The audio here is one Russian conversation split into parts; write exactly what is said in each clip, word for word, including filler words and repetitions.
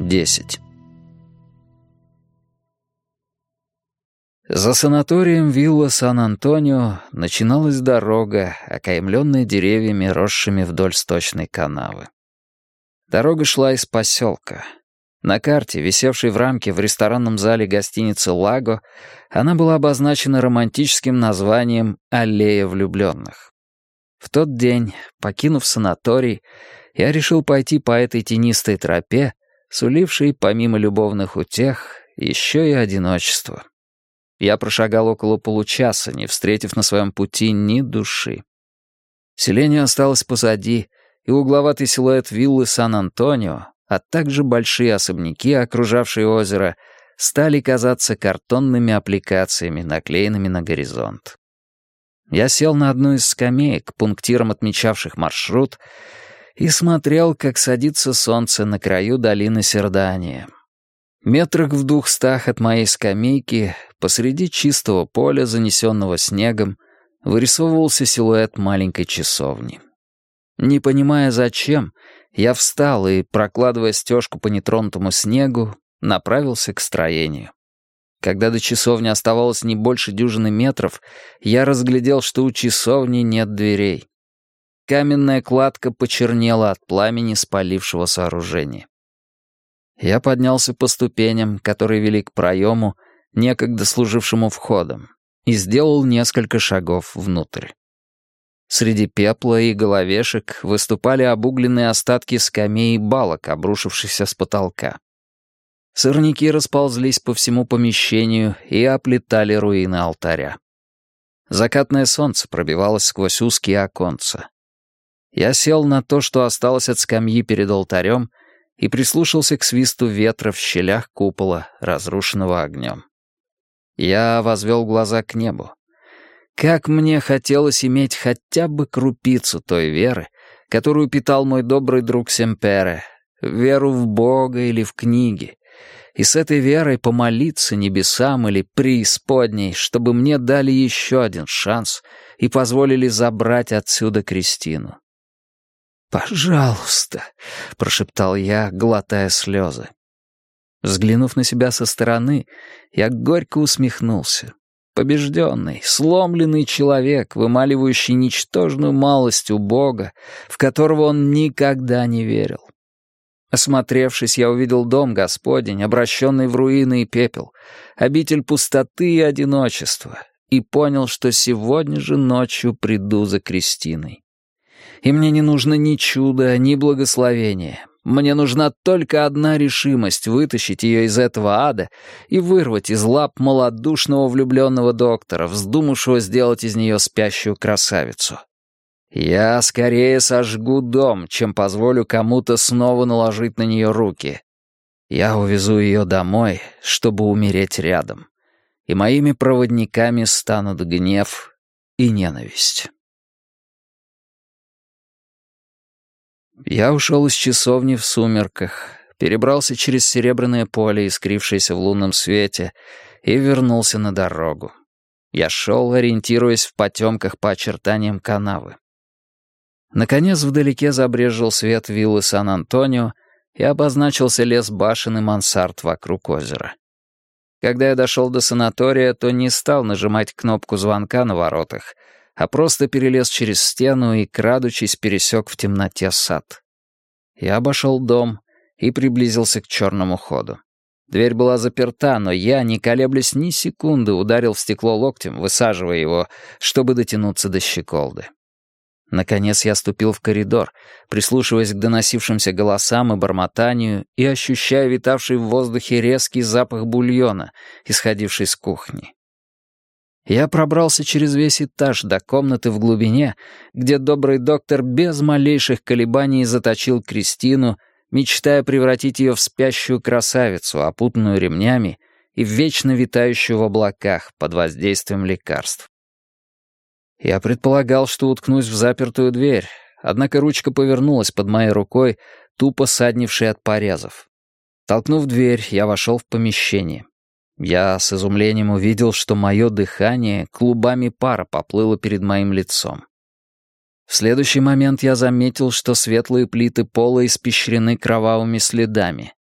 десять. За санаторием вилла Сан-Антонио начиналась дорога, окаймленная деревьями, росшими вдоль сточной канавы. Дорога шла из поселка. На карте, висевшей в рамке в ресторанном зале гостиницы «Лаго», она была обозначена романтическим названием «Аллея влюбленных». В тот день, покинув санаторий, я решил пойти по этой тенистой тропе, сулившей, помимо любовных утех, еще и одиночество. Я прошагал около получаса, не встретив на своем пути ни души. Селение осталось позади, и угловатый силуэт виллы Сан-Антонио, а также большие особняки, окружавшие озеро, стали казаться картонными аппликациями, наклеенными на горизонт. Я сел на одну из скамеек, пунктиром отмечавших маршрут, и смотрел, как садится солнце на краю долины Сердания. Метрах в двухстах от моей скамейки, посреди чистого поля, занесенного снегом, вырисовывался силуэт маленькой часовни. Не понимая зачем, я встал и, прокладывая стежку по нетронутому снегу, направился к строению. Когда до часовни оставалось не больше дюжины метров, я разглядел, что у часовни нет дверей. Каменная кладка почернела от пламени спалившего сооружения. Я поднялся по ступеням, которые вели к проему, некогда служившему входом, и сделал несколько шагов внутрь. Среди пепла и головешек выступали обугленные остатки скамей и балок, обрушившихся с потолка. Сорняки расползлись по всему помещению и оплетали руины алтаря. Закатное солнце пробивалось сквозь узкие оконца. Я сел на то, что осталось от скамьи перед алтарем, и прислушался к свисту ветра в щелях купола, разрушенного огнем. Я возвел глаза к небу. Как мне хотелось иметь хотя бы крупицу той веры, которую питал мой добрый друг Семпере, веру в Бога или в книги, и с этой верой помолиться небесам или преисподней, чтобы мне дали еще один шанс и позволили забрать отсюда Кристину. «Пожалуйста», — прошептал я, глотая слезы. Взглянув на себя со стороны, я горько усмехнулся. Побежденный, сломленный человек, вымаливающий ничтожную малость у Бога, в которого он никогда не верил. Осмотревшись, я увидел дом Господень, обращенный в руины и пепел, обитель пустоты и одиночества, и понял, что сегодня же ночью приду за Кристиной. И мне не нужно ни чуда, ни благословения. Мне нужна только одна решимость вытащить ее из этого ада и вырвать из лап малодушного влюбленного доктора, вздумавшего сделать из нее спящую красавицу. Я скорее сожгу дом, чем позволю кому-то снова наложить на нее руки. Я увезу ее домой, чтобы умереть рядом. И моими проводниками станут гнев и ненависть. Я ушел из часовни в сумерках, перебрался через серебряное поле, искрившееся в лунном свете, и вернулся на дорогу. Я шел, ориентируясь в потемках по очертаниям канавы. Наконец вдалеке забрезжил свет виллы Сан-Антонио и обозначился лес башен и мансард вокруг озера. Когда я дошел до санатория, то не стал нажимать кнопку звонка на воротах, а просто перелез через стену и, крадучись, пересек в темноте сад. Я обошел дом и приблизился к черному ходу. Дверь была заперта, но я, не колеблясь ни секунды, ударил в стекло локтем, высаживая его, чтобы дотянуться до щеколды. Наконец я ступил в коридор, прислушиваясь к доносившимся голосам и бормотанию и ощущая витавший в воздухе резкий запах бульона, исходивший с кухни. Я пробрался через весь этаж до комнаты в глубине, где добрый доктор без малейших колебаний заточил Кристину, мечтая превратить ее в спящую красавицу, опутанную ремнями и вечно витающую в облаках под воздействием лекарств. Я предполагал, что уткнусь в запертую дверь, однако ручка повернулась под моей рукой, тупо саднившей от порезов. Толкнув дверь, я вошел в помещение. Я с изумлением увидел, что мое дыхание клубами пара поплыло перед моим лицом. В следующий момент я заметил, что светлые плиты пола испещрены кровавыми следами.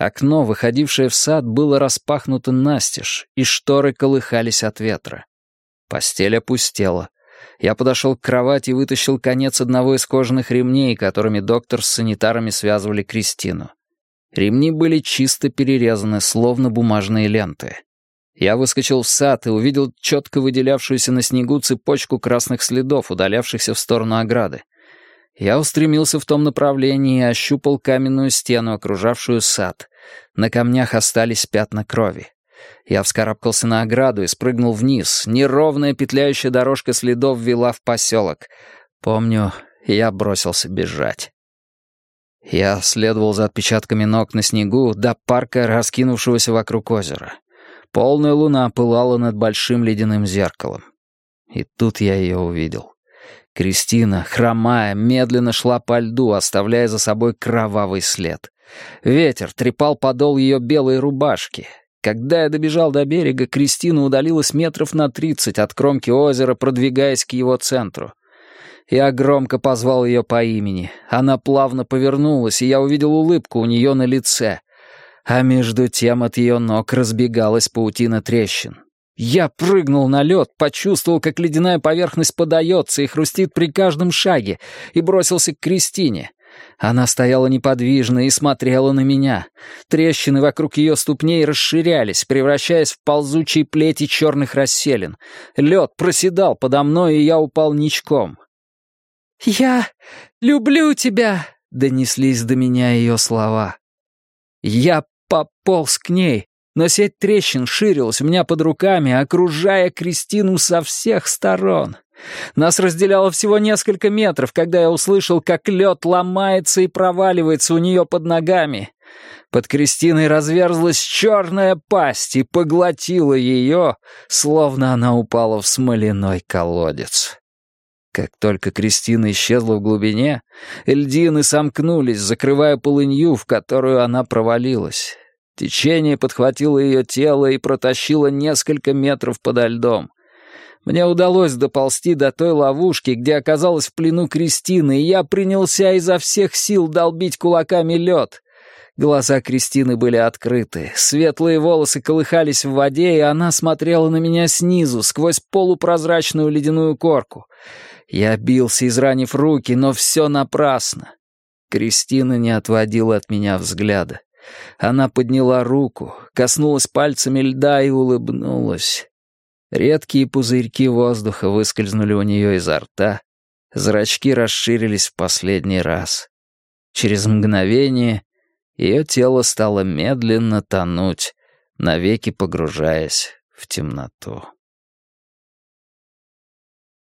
Окно, выходившее в сад, было распахнуто настежь, и шторы колыхались от ветра. Постель опустела. Я подошел к кровати и вытащил конец одного из кожаных ремней, которыми доктор с санитарами связывали Кристину. Ремни были чисто перерезаны, словно бумажные ленты. Я выскочил в сад и увидел четко выделявшуюся на снегу цепочку красных следов, удалявшихся в сторону ограды. Я устремился в том направлении и ощупал каменную стену, окружавшую сад. На камнях остались пятна крови. Я вскарабкался на ограду и спрыгнул вниз. Неровная петляющая дорожка следов вела в поселок. Помню, я бросился бежать. Я следовал за отпечатками ног на снегу до парка, раскинувшегося вокруг озера. Полная луна пылала над большим ледяным зеркалом. И тут я ее увидел. Кристина, хромая, медленно шла по льду, оставляя за собой кровавый след. Ветер трепал подол ее белой рубашки. Когда я добежал до берега, Кристина удалилась метров на тридцать от кромки озера, продвигаясь к его центру. Я громко позвал ее по имени. Она плавно повернулась, и я увидел улыбку у нее на лице. А между тем от ее ног разбегалась паутина трещин. Я прыгнул на лед, почувствовал, как ледяная поверхность подается и хрустит при каждом шаге, и бросился к Кристине. Она стояла неподвижно и смотрела на меня. Трещины вокруг ее ступней расширялись, превращаясь в ползучие плети черных расселин. Лед проседал подо мной, и я упал ничком. «Я люблю тебя!» — донеслись до меня ее слова. Я пополз к ней, но сеть трещин ширилась у меня под руками, окружая Кристину со всех сторон. Нас разделяло всего несколько метров, когда я услышал, как лед ломается и проваливается у нее под ногами. Под Кристиной разверзлась черная пасть и поглотила ее, словно она упала в смоляной колодец. Как только Кристина исчезла в глубине, льдины сомкнулись, закрывая полынью, в которую она провалилась. Течение подхватило ее тело и протащило несколько метров подо льдом. Мне удалось доползти до той ловушки, где оказалась в плену Кристина, и я принялся изо всех сил долбить кулаками лед. Глаза Кристины были открыты, светлые волосы колыхались в воде, и она смотрела на меня снизу, сквозь полупрозрачную ледяную корку. Я бился, изранив руки, но все напрасно. Кристина не отводила от меня взгляда. Она подняла руку, коснулась пальцами льда и улыбнулась. Редкие пузырьки воздуха выскользнули у нее изо рта, зрачки расширились в последний раз. Через мгновение ее тело стало медленно тонуть, навеки погружаясь в темноту.